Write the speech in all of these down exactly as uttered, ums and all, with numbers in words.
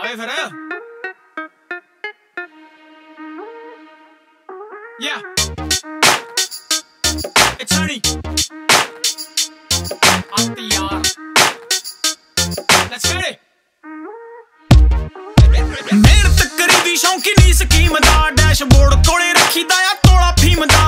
ਆਏ ਫਿਰ Yeah It's Ernie I'm the yar Let's get it ਮਿਹਨਤ ਕਰੀ ਦੀ ਸ਼ੌਂਕੀ ਨੀ ਸਕੀਮ ਦਾ ਡੈਸ਼ਬੋਰਡ ਕੋਲੇ ਰੱਖੀਦਾ ਆ ਤੋਲਾ ਫੀਮ ਦਾ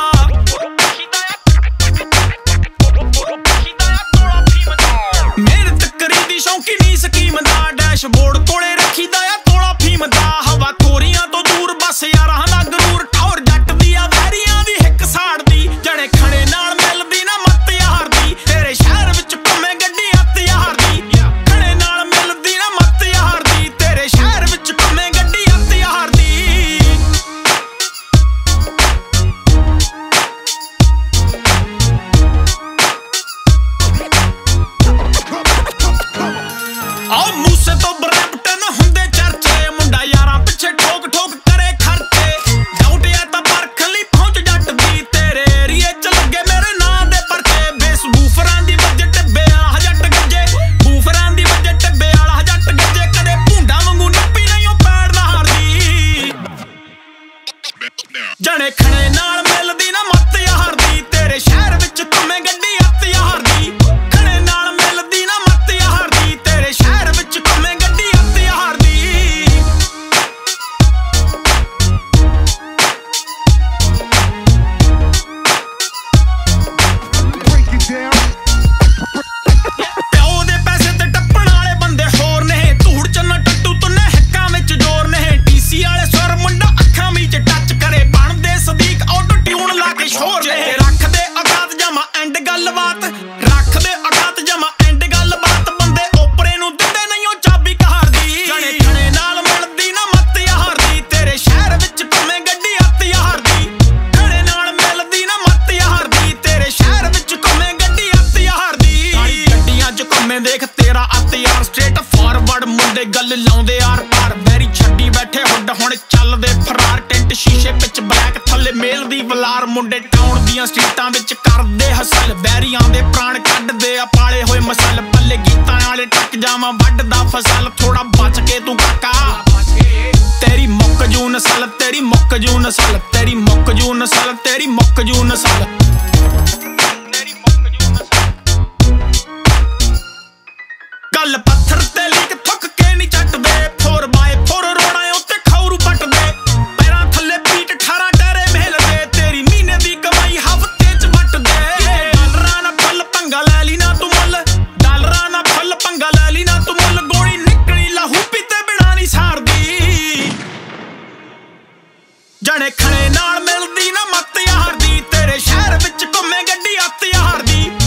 ਮਿਹਨਤ ਕਰੀ ਦੀ ਸ਼ੌਂਕੀ ਨੀ ਸਕੀਮ ਦਾ ਡੈਸ਼ਬੋਰਡ ਕੋਲੇ ਰੱਖੀਦਾ ਆ ਤੋਲਾ ਫੀਮ ਦਾ ਹਵਾ ਖੋਰੀਆਂ ਤੋਂ ਦੂਰ ਬਸ ਯਾਰਾਂ ਦਾ ਗਰੂਰ ਠੌਰ ਜੱਟ ਦੀ ਆ ਵੈਰੀਆਂ ਦੀ ਹਿੱਕ ਸਾੜਦੀ ਜਣੇ ਖੜੇ ਨਾਲ ਮਿਲਦੀ ਨਾ ਮੱਤ ਯਾਰ ਦੀ ਤੇਰੇ ਸ਼ਹਿਰ ਵਿੱਚ ਘੁੰਮੇ ਗੱਡੀ ਹੱਥ ਯਾਰ ਦੀ ਖੜੇ ਨਾਲ ਮਿਲਦੀ ਨਾ ਮੱਤ ਯਾਰ ਦੀ ਤੇਰੇ ਸ਼ਹਿਰ ਵਿੱਚ ਘੁੰਮੇ ਗੱਡੀ ਹੱਥ ਯਾਰ ਦੀ ਆਹ ਮੂਸੇ ਤੋਂ ਬਰੈਂਪਟਨ ਹੁੰਦੇ ਚਰਚੇ ਮੁੰਡਾ ਯਾਰਾਂ ਪਿੱਛੇ ਠੋਕ ਠੋਕ ਕਰੇ ਖਰਚੇ ਡਾਊਟ ਆ ਤਾਂ ਪਰਖ ਲਈ ਪਹੁੰਚ ਜੱਟ ਦੀ ਤੇਰੇ ਏਰੀਏ ਚ ਲੱਗੇ ਮੇਰੇ ਨਾਂ ਦੇ ਪਰਚੇ ਬੇਸ ਬੂਫਰਾਂ ਦੀ ਵੱਜੇ ਟੱਬੇ ਵਾਲਾ ਜੱਟ ਗੱਜੇ ਬੂਫਰਾਂ ਦੀ ਵੱਜੇ ਟੱਬੇ ਵਾਲਾ ਜੱਟ ਗੱਜੇ ਕਦੇ ਭੁੰਡਾ ਵਾਂਗੂ ਨੱਪੀ ਨਹੀਂ ਉਹ ਪੈੜ ਨਾ ਹਾਰਦੀ ਜਣੇ ਖਣੇ ਨਾਲ ਮਿਲਦੀ ਨਾ ਮੱਤ ਯਾਰ ਦੀ ਤੇਰੇ ਸ਼ਹਿਰ ਵਿੱਚ ਘੁੰਮੇ ਗੱਡੀ ਹੱਥ ਯਾਰ ਦੀ ਖਣੇ ਨਾਲ ਮਿਲਦੀ ਨਾ ਮੱਤ ਯਾਰ ਦੀ ਤੇਰੇ ਸ਼ਹਿਰ ਵਿੱਚ ਘੁੰਮੇ ਗੱਡੀ ਹੱਥ ਯਾਰ ਦੀ ਪਿਓ ਦੇ ਪੈਸੇ ਤੇ ਟੱਪਣ ਵਾਲੇ ਬੰਦੇ ਹੋਰ ਨੇ ਧੂੜ ਚੰਨਾ ਟੱਟੂ ਤੁੰਨੇ ਹਿੱਕਾਂ ਵਿੱਚ ਜ਼ੋਰ ਨੇ ਡੀਸੀ ਵਾਲੇ ਸੁਰ ਮੁੰਡਾ ਅੱਖਾਂ ਵਿੱਚ ਟੱਚ ਕਰੇ ਬਣਦੇ ਸਦੀਕ ਆਟੋ ਟਿਊਨ ਲਾ ਕੇ ਸ਼ੋਰ ਨੇ ਰੱਖਦੇ ਔਕਾਤ ਜਮਾ ਐਂਡ ਗੱਲਬਾਤ ਰੱਖਦੇ ਔਕਾਤ ਜਮਾ ਐਂਡ ਗੱਲਬਾਤ ਬੰਦੇ ਓਪਰੇ ਨੂੰ ਦਿੰਦੇ ਨਹੀਂ ਉਹ ਚਾਬੀ ਕਹਾਰ ਦੀ ਜਣੇ ਖਣੇ ਨਾਲ ਮਿਲਦੀ ਨਾ ਮੱਤ ਯਾਰ ਦੀ ਤੇਰੇ ਸ਼ਹਿਰ ਵਿੱਚ ਘੁੰਮੇ ਗੱਡੀ ਹੱਥ ਯਾਰ ਦੀ ਖਣੇ ਨਾਲ ਮਿਲਦੀ ਨਾ ਮੱਤ ਯਾਰ ਦੀ ਤੇਰੇ ਸ਼ਹਿਰ ਵਿੱਚ ਘੁੰਮੇ ਗੱਡੀ ਹੱਥ ਯਾਰ ਦੀ ਗੱਡੀਆਂ 'ਚ ਘੁੰਮੇ ਦੇਖ ਤੇਰਾ ਅੱਤ ਯਾਰ ਸਟ੍ਰੇਟ ਫਾਰਵਰਡ ਮੁੰਡੇ ਗੱਲ ਲਾਉਂਦੇ ਆਰ ਪਾਰ ਬੈਰੀ ਛੱਡੀ ਬੈਠੇ ਹੁੱਡ ਹੁਣ ਚੱਲਦੇ ਫਰਾਰ ਟੈਂਟ ਸ਼ੀਸ਼ੇ ਵਿੱਚ ਬਲੈਕ ਥੱਲੇ ਮੇਲ ਦੀ ਵਲਾਰ ਮੁੰਡੇ ਟਾਊਨ ਦੀਆਂ ਸਟਰੀਟਾਂ ਵਿੱਚ ਕਰਦੇ ਹਸਲ ਬੈਰੀਆਂ ਦੇ ਪ੍ਰਾਣ ਕੱਢਦੇ ਆ ਪਾਲੇ ਹੋਏ ਮਸਲ ਪੱਲੇ ਗੀਤਾਂ ਵਾਲੇ ਟੱਕ ਜਾਵਾਂ ਵੱਢਦਾ ਫਸਲ ਥੋੜਾ ਬਚ ਕੇ ਤੂੰ ਕਾਕਾ ਤੇਰੀ ਮੁੱਕ ਜੂ ਨਸਲ ਤੇਰੀ ਮੁੱਕ ਜੂ ਨਸਲ ਤੇਰੀ ਮੁੱਕ ਜੂ ਨਸਲ ਤੇਰੀ ਮੁੱਕ ਜੂ ਨਸਲ ਗੱਲ ਪੱਥਰ ਤੇ ਲੀਕ ਥੁੱਕ ਕੇ ਨਹੀਂ ਚੱਟਦੇ ਫੋਰ ਬਾਏ ਫੋਰ ਰੋਣਾ ਉੱਤੇ ਖੌਰੂ ਪੱਟਦੇ ਪੈਰਾਂ ਥੱਲੇ ਪੀਟ ਅਠਾਰਾਂ ਟੈਰੇ ਮਹਿਲਦੇ ਤੇਰੀ ਮਹੀਨੇ ਦੀ ਕਮਾਈ ਹਫ਼ਤੇ 'ਚ ਵੱਟਦੇ ਡਾਲਰਾਂ ਨਾਲ ਫੁੱਲ ਪੰਗਾ ਲੈ ਲਈ ਨਾ ਤੂੰ ਮੁੱਲ ਡਾਲਰਾਂ ਨਾਲ ਫੁੱਲ ਪੰਗਾ ਲੈ ਲਈ ਨਾ ਤੂੰ ਮੁੱਲ ਗੋਲੀ ਨਿਕਲੀ ਲਹੂ ਪੀਤੇ ਬਿਨਾਂ ਨਹੀਂ ਸਾਰਦੀ ਜਣੇ ਖਣੇ ਨਾਲ ਮਿਲਦੀ ਨਾ ਮੱਤ ਯਾਰ ਦੀ ਤੇਰੇ ਸ਼ਹਿਰ ਵਿੱਚ ਘੁੰਮੇ ਗੱਡੀ ਹੱਥ ਯਾਰ ਦੀ